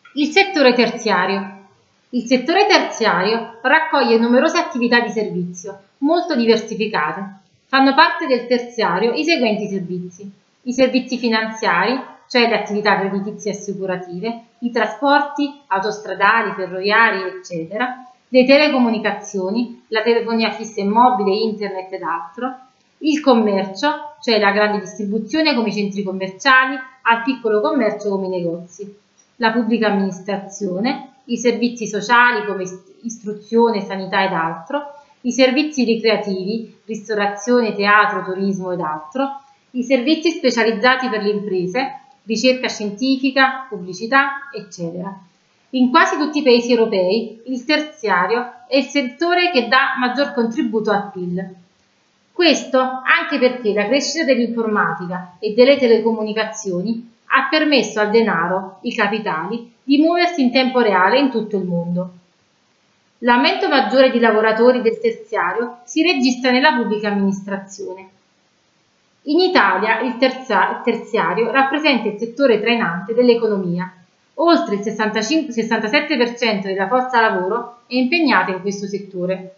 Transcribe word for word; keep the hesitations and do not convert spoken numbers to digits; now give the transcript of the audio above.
Il settore terziario. Il settore terziario raccoglie numerose attività di servizio, molto diversificate. Fanno parte del terziario i seguenti servizi: i servizi finanziari, cioè le attività creditizie e assicurative, i trasporti autostradali, ferroviari, eccetera, le telecomunicazioni, la telefonia fissa e mobile, internet ed altro, il commercio, cioè la grande distribuzione come i centri commerciali, al piccolo commercio come i negozi, la pubblica amministrazione, i servizi sociali come istruzione, sanità ed altro, i servizi ricreativi, ristorazione, teatro, turismo ed altro, i servizi specializzati per le imprese, ricerca scientifica, pubblicità, eccetera. In quasi tutti i paesi europei il terziario è il settore che dà maggior contributo al P I L. Questo anche perché la crescita dell'informatica e delle telecomunicazioni ha permesso al denaro, i capitali, di muoversi in tempo reale in tutto il mondo. L'aumento maggiore di lavoratori del terziario si registra nella pubblica amministrazione. In Italia il terziario rappresenta il settore trainante dell'economia. Oltre il sessantacinque sessantasette per cento della forza lavoro è impegnata in questo settore.